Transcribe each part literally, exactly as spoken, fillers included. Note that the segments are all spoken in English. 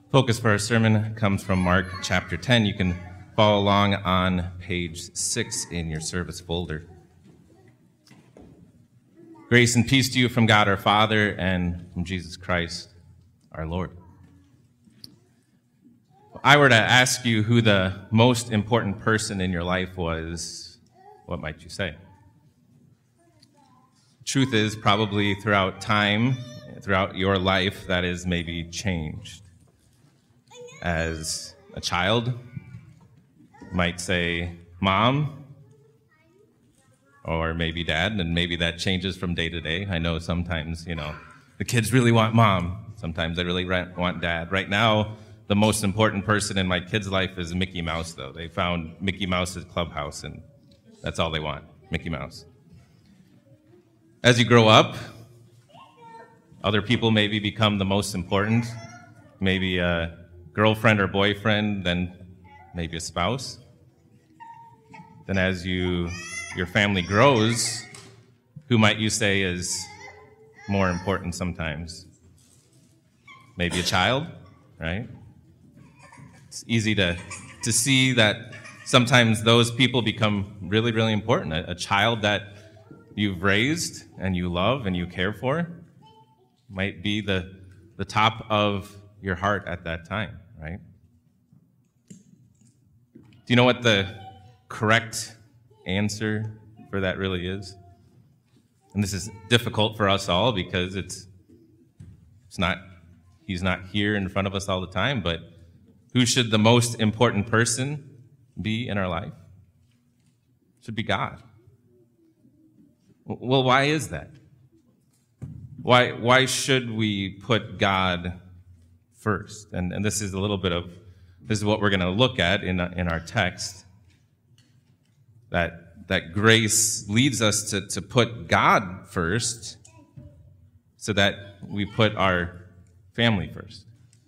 Focus for our sermon comes from Mark chapter ten. You can follow along on page six in your service folder. Grace and peace to you from God our Father and from Jesus Christ our Lord. If I were to ask you who the most important person in your life was, what might you say? Truth is, probably throughout time, throughout your life, that is maybe changed. As a child, you might say mom, or maybe dad, and maybe that changes from day to day. I know sometimes, you know, the kids really want mom. Sometimes they really want dad. Right now, the most important person in my kids' life is Mickey Mouse, though. They found Mickey Mouse's clubhouse, and that's all they want, Mickey Mouse. As you grow up, other people maybe become the most important. Maybe a girlfriend or boyfriend, then maybe a spouse. Then as you your family grows, who might you say is more important sometimes? Maybe a child, right? It's easy to, to see that sometimes those people become really, really important. A, a child that you've raised and you love and you care for might be the, the top of your heart at that time, right? Do you know what the correct answer for that really is? And this is difficult for us all because it's it's not he's not here in front of us all the time, but who should the most important person be in our life? It should be God. Well, why is that? Why why should we put God first? And and this is a little bit of this is what we're going to look at in in our text. That that grace leads us to, to put God first so that we put our family first.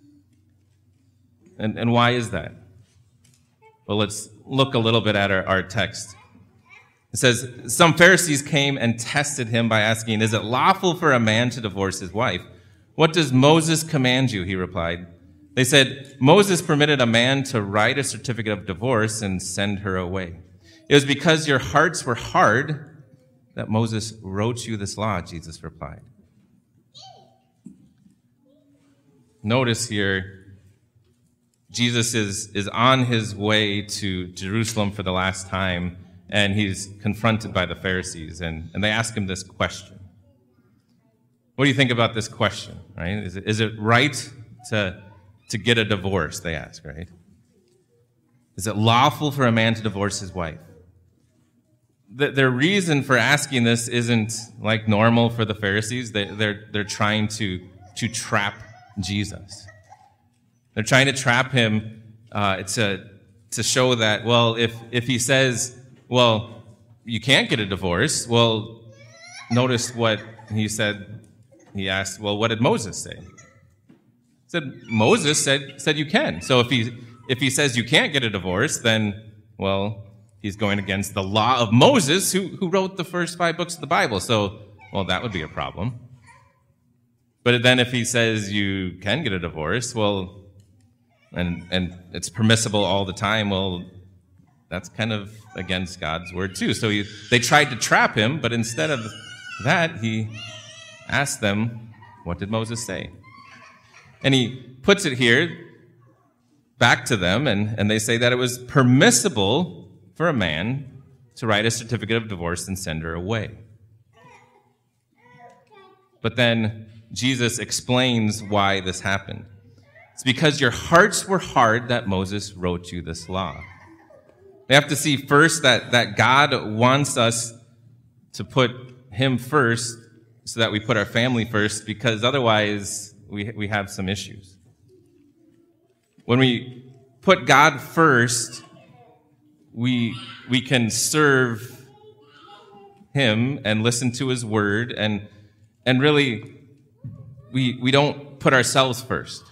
And and why is that? Well, let's look a little bit at our, our text. It says, some Pharisees came and tested him by asking, is it lawful for a man to divorce his wife? What does Moses command you? He replied. They said, Moses permitted a man to write a certificate of divorce and send her away. It was because your hearts were hard that Moses wrote you this law, Jesus replied. Notice here, Jesus is, is on his way to Jerusalem for the last time, and he's confronted by the Pharisees, and, and they ask him this question. What do you think about this question, right? Is it, is it right to, to get a divorce, they ask, right? Is it lawful for a man to divorce his wife? The, their reason for asking this isn't like normal for the Pharisees. They, they're, they're trying to, to trap Jesus. They're trying to trap him uh, to, to show that, well, if, if he says, well, you can't get a divorce. Well, notice what he said. He asked, well, what did Moses say? He said, Moses said, said you can. So if he, if he says you can't get a divorce, then, well, he's going against the law of Moses, who, who wrote the first five books of the Bible. So, well, that would be a problem. But then if he says you can get a divorce, well, and, and it's permissible all the time, well, that's kind of against God's word too. So he, they tried to trap him, but instead of that, he asked them, what did Moses say? And he puts it here back to them, and, and they say that it was permissible for a man to write a certificate of divorce and send her away. But then Jesus explains why this happened. It's because your hearts were hard that Moses wrote you this law. We have to see first that, that God wants us to put him first so that we put our family first, because otherwise we, we have some issues. When we put God first, we, we can serve him and listen to his word, and, and really we, we don't put ourselves first.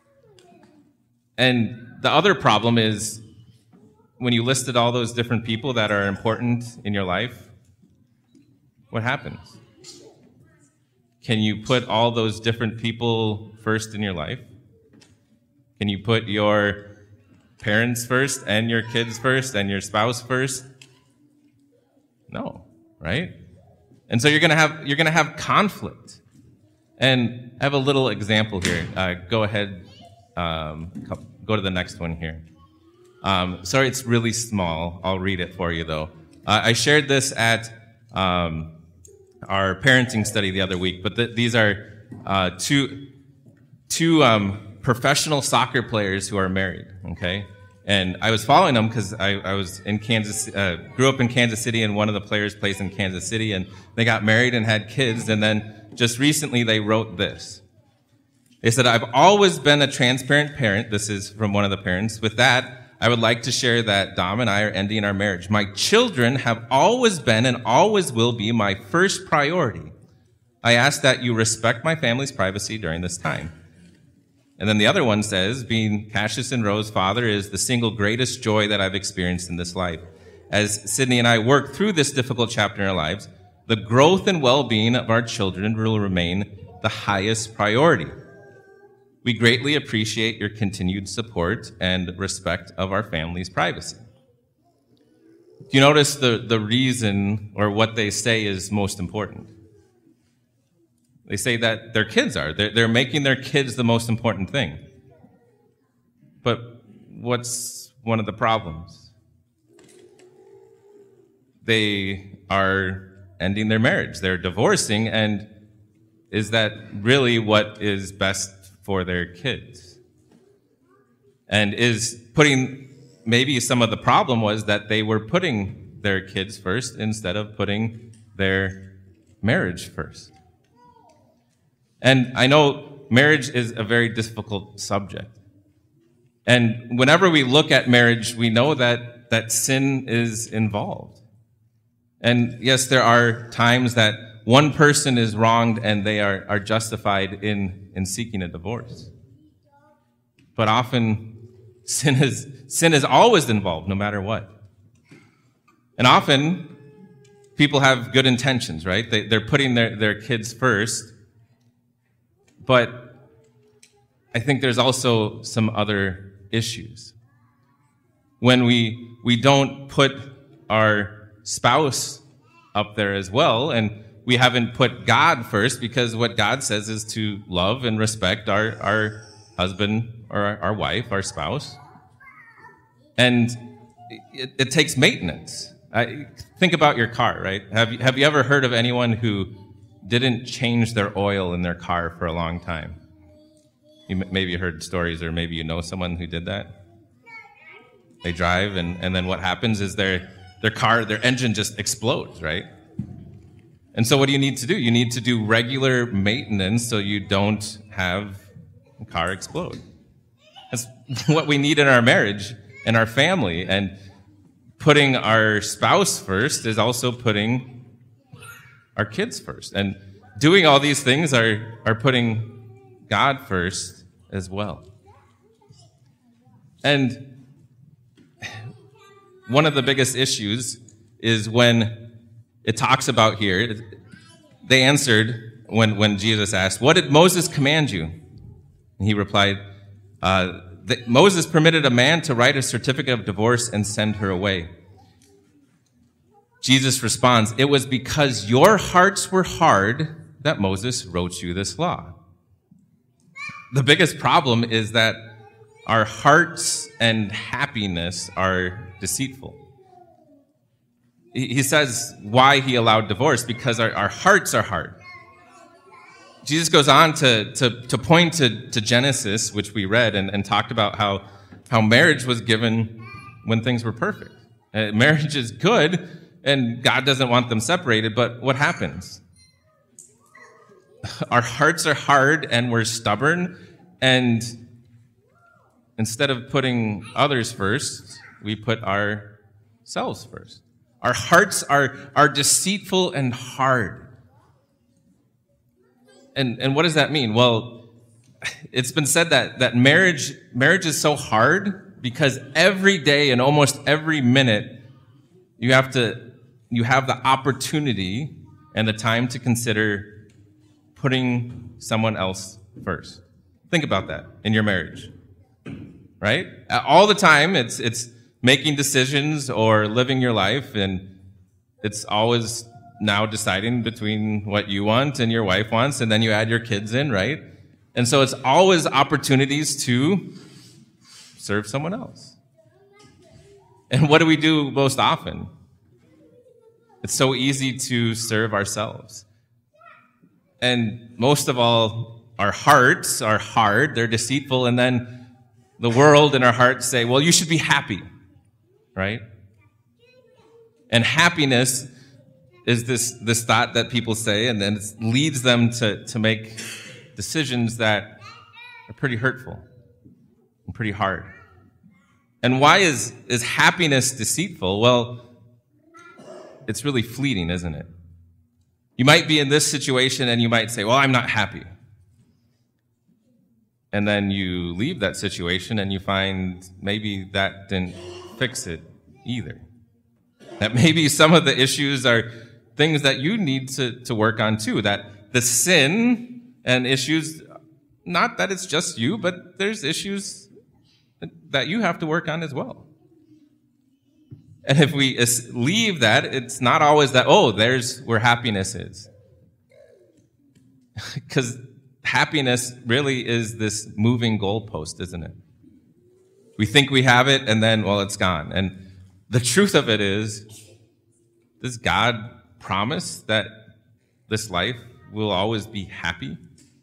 And the other problem is, when you listed all those different people that are important in your life, what happens? Can you put all those different people first in your life? Can you put your parents first and your kids first and your spouse first? No, right? And so you're gonna have you're gonna have conflict. And I have a little example here. Uh, go ahead, um, go to the next one here. Um, sorry, it's really small. I'll read it for you though. Uh, I shared this at um, our parenting study the other week, but th- these are uh, two two um, professional soccer players who are married. Okay, and I was following them because I, I was in Kansas, uh, grew up in Kansas City, and one of the players plays in Kansas City, and they got married and had kids, and then just recently they wrote this. They said, "I've always been a transparent parent." This is from one of the parents. "With that, I would like to share that Dom and I are ending our marriage. My children have always been and always will be my first priority. I ask that you respect my family's privacy during this time." And then the other one says, "Being Cassius and Rose father is the single greatest joy that I've experienced in this life. As Sydney and I work through this difficult chapter in our lives, the growth and well-being of our children will remain the highest priority. We greatly appreciate your continued support and respect of our family's privacy." Do you notice the, the reason or what they say is most important? They say that their kids are. They're, they're making their kids the most important thing. But what's one of the problems? They are ending their marriage. They're divorcing, and is that really what is best for their kids? And is putting, maybe some of the problem was that they were putting their kids first instead of putting their marriage first. And I know marriage is a very difficult subject. And whenever we look at marriage, we know that, that sin is involved. And yes, there are times that one person is wronged and they are, are justified in, in seeking a divorce. But often sin is, sin is always involved, no matter what. And often people have good intentions, right? They, they're putting their, their kids first. But I think there's also some other issues. When we, we don't put our spouse up there as well, and we haven't put God first, because what God says is to love and respect our, our husband or our, our wife, our spouse. And it, it takes maintenance. I, think about your car, right? Have you, have you ever heard of anyone who didn't change their oil in their car for a long time? You m- maybe heard stories, or maybe you know someone who did that. They drive, and, and then what happens is their their car, their engine just explodes, right? And so what do you need to do? You need to do regular maintenance so you don't have the car explode. That's what we need in our marriage and our family. And putting our spouse first is also putting our kids first. And doing all these things are, are putting God first as well. And one of the biggest issues is when it talks about here, they answered when, when Jesus asked, "What did Moses command you?" And he replied, uh, that Moses permitted a man to write a certificate of divorce and send her away. Jesus responds, "It was because your hearts were hard that Moses wrote you this law." The biggest problem is that our hearts and happiness are deceitful. He says why he allowed divorce, because our, our hearts are hard. Jesus goes on to, to, to point to, to Genesis, which we read, and, and talked about how, how marriage was given when things were perfect. Uh, marriage is good, and God doesn't want them separated, but what happens? Our hearts are hard, and we're stubborn, and instead of putting others first, we put ourselves first. Our hearts are, are deceitful and hard. And, and what does that mean? Well, it's been said that, that marriage, marriage is so hard because every day and almost every minute you have to, you have the opportunity and the time to consider putting someone else first. Think about that in your marriage. right? All the time, it's it's making decisions or living your life, and it's always now deciding between what you want and your wife wants, and then you add your kids in, right? And so it's always opportunities to serve someone else. And what do we do most often? It's so easy to serve ourselves. And most of all, our hearts are hard, they're deceitful, and then the world and our hearts say, well, you should be happy, right? And happiness is this, this thought that people say, and then it leads them to, to make decisions that are pretty hurtful and pretty hard. And why is, is happiness deceitful? Well, it's really fleeting, isn't it? You might be in this situation and you might say, well, I'm not happy. And then you leave that situation and you find maybe that didn't fix it either. That maybe some of the issues are things that you need to, to work on too. That the sin and issues, not that it's just you, but there's issues that you have to work on as well. And if we leave that, it's not always that, oh, there's where happiness is. Because happiness really is this moving goalpost, isn't it? We think we have it, and then, well, it's gone. And the truth of it is, does God promise that this life will always be happy?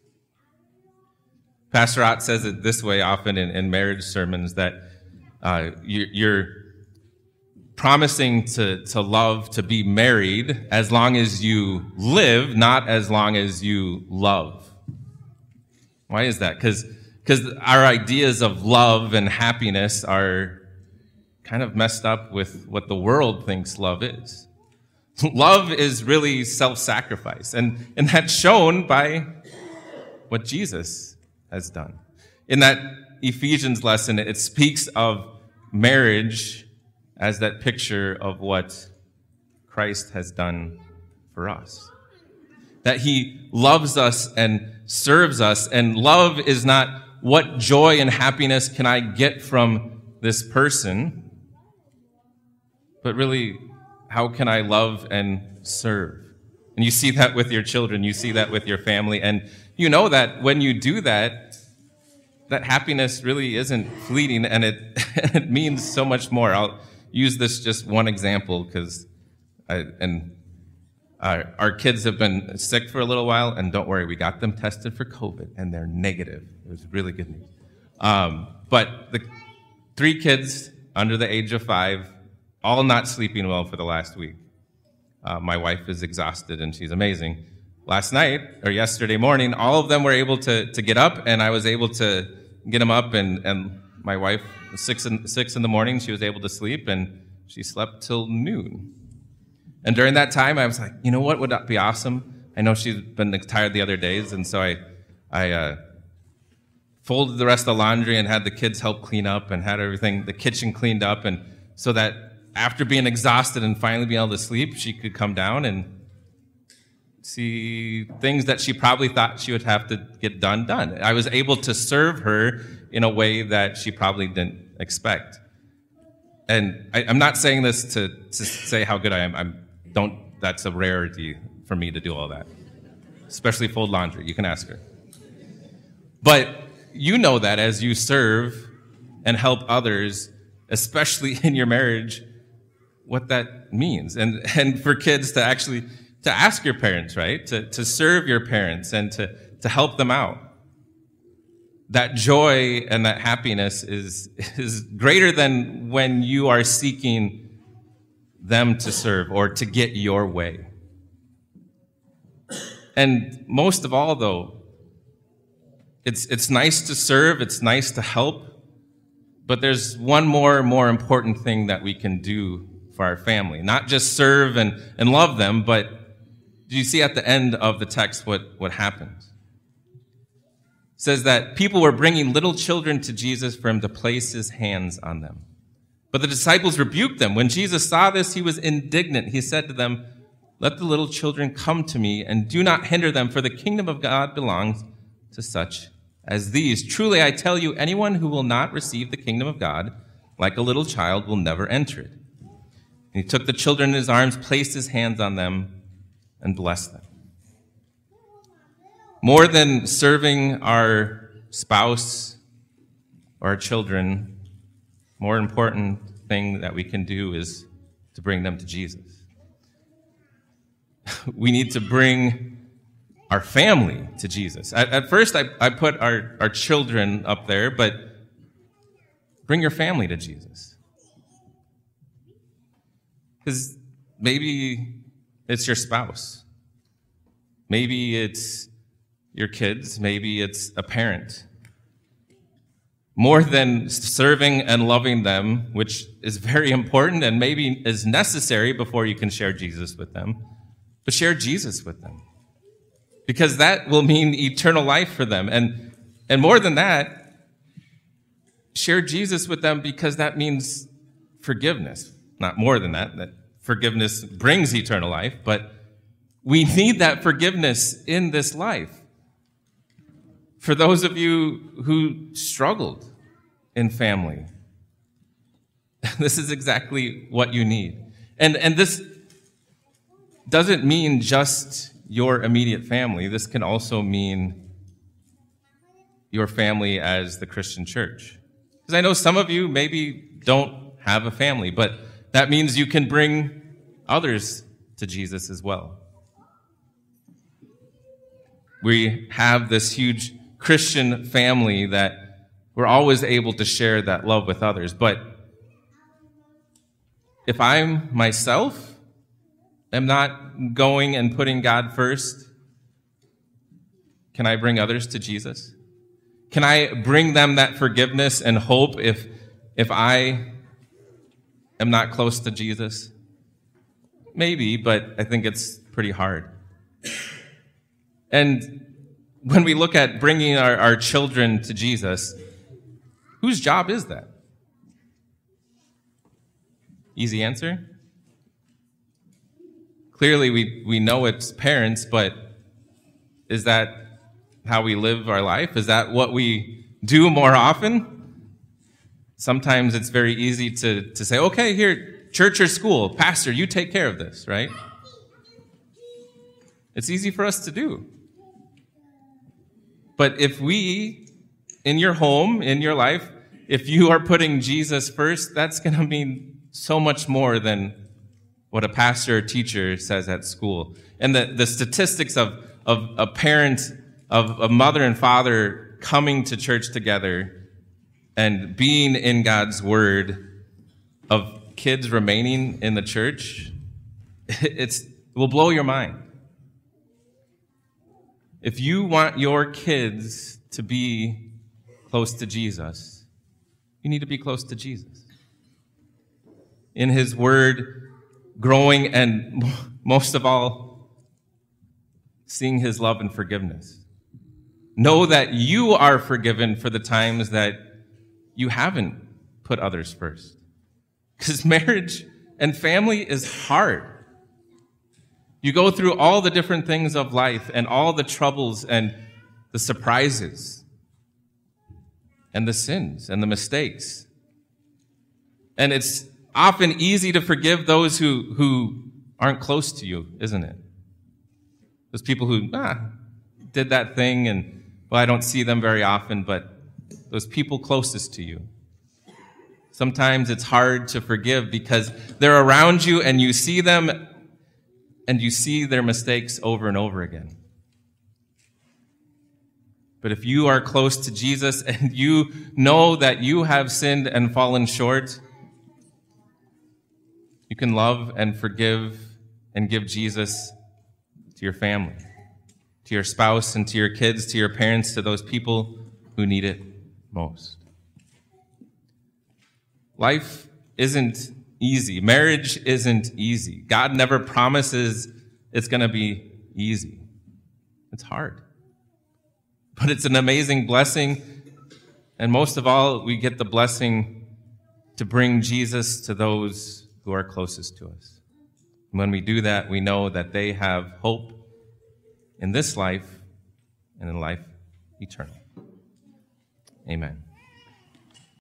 Pastor Ott says it this way often in, in marriage sermons, that uh, you, you're promising to, to love, to be married as long as you live, not as long as you love. Why is that? Because because our ideas of love and happiness are kind of messed up with what the world thinks love is. Love is really self-sacrifice, and, and that's shown by what Jesus has done. In that Ephesians lesson, it speaks of marriage as that picture of what Christ has done for us. That he loves us and serves us, and love is not what joy and happiness can I get from this person, but really, how can I love and serve? And you see that with your children, you see that with your family, and you know that when you do that, that happiness really isn't fleeting, and it, it means so much more. I'll use this just one example, because I, and uh, our kids have been sick for a little while, and don't worry, we got them tested for COVID, and they're negative. It was really good news. Um, but the three kids under the age of five, all not sleeping well for the last week. Uh, my wife is exhausted, and she's amazing. Last night, or yesterday morning, all of them were able to, to get up, and I was able to get them up, and, and my wife, six in, six in the morning, she was able to sleep, and she slept till noon. And during that time, I was like, you know what would be awesome? I know she's been tired the other days, and so I, I uh, folded the rest of the laundry and had the kids help clean up and had everything, the kitchen cleaned up, and so that after being exhausted and finally being able to sleep, she could come down and see things that she probably thought she would have to get done, done. I was able to serve her in a way that she probably didn't expect. And I, I'm not saying this to, to say how good I am. I'm don't. That's a rarity for me to do all that, especially fold laundry. You can ask her. But you know that as you serve and help others, especially in your marriage, what that means. And and for kids to actually to ask your parents, right? To to serve your parents and to, to help them out. That joy and that happiness is is greater than when you are seeking them to serve or to get your way. And most of all, though, it's it's nice to serve, it's nice to help, but there's one more more important thing that we can do for our family. Not just serve and, and love them, but do you see at the end of the text what, what happens? It says that people were bringing little children to Jesus for him to place his hands on them. But the disciples rebuked them. When Jesus saw this, he was indignant. He said to them, "Let the little children come to me, and do not hinder them, for the kingdom of God belongs to such as these. Truly, I tell you, anyone who will not receive the kingdom of God like a little child will never enter it." And he took the children in his arms, placed his hands on them, and blessed them. More than serving our spouse or our children, more important thing that we can do is to bring them to Jesus. We need to bring our family to Jesus. At, at first, I, I put our, our children up there, but bring your family to Jesus. Because maybe it's your spouse. Maybe it's your kids. Maybe it's a parent. More than serving and loving them, which is very important and maybe is necessary before you can share Jesus with them, but share Jesus with them. Because that will mean eternal life for them. And, and more than that, share Jesus with them because that means forgiveness. Not more than that, that forgiveness brings eternal life, but we need that forgiveness in this life. For those of you who struggled in family, this is exactly what you need. And, and this doesn't mean just your immediate family. This can also mean your family as the Christian church. Because I know some of you maybe don't have a family, but that means you can bring others to Jesus as well. We have this huge Christian family that we're always able to share that love with others. But if I myself am not going and putting God first, can I bring others to Jesus? Can I bring them that forgiveness and hope if, if I am not close to Jesus? Maybe, but I think it's pretty hard. And when we look at bringing our, our children to Jesus, whose job is that? Easy answer? Clearly, we, we know it's parents, but is that how we live our life? Is that what we do more often? Sometimes it's very easy to, to say, okay, here, church or school, pastor, you take care of this, right? It's easy for us to do. But if we, in your home, in your life, if you are putting Jesus first, that's going to mean so much more than what a pastor or teacher says at school. And the, the statistics of, of a parent, of a mother and father coming to church together and being in God's word, of kids remaining in the church, it's, it will blow your mind. If you want your kids to be close to Jesus, you need to be close to Jesus. In his word, growing, and most of all, seeing his love and forgiveness. Know that you are forgiven for the times that you haven't put others first. Because marriage and family is hard. You go through all the different things of life and all the troubles and the surprises and the sins and the mistakes. And it's often easy to forgive those who, who aren't close to you, isn't it? Those people who ah, did that thing and, well, I don't see them very often, but those people closest to you. Sometimes it's hard to forgive because they're around you and you see them and you see their mistakes over and over again. But if you are close to Jesus and you know that you have sinned and fallen short, you can love and forgive and give Jesus to your family, to your spouse and to your kids, to your parents, to those people who need it most. Life isn't easy. Marriage isn't easy. God never promises it's going to be easy. It's hard. But it's an amazing blessing. And most of all, we get the blessing to bring Jesus to those who are closest to us. And when we do that, we know that they have hope in this life and in life eternal. Amen.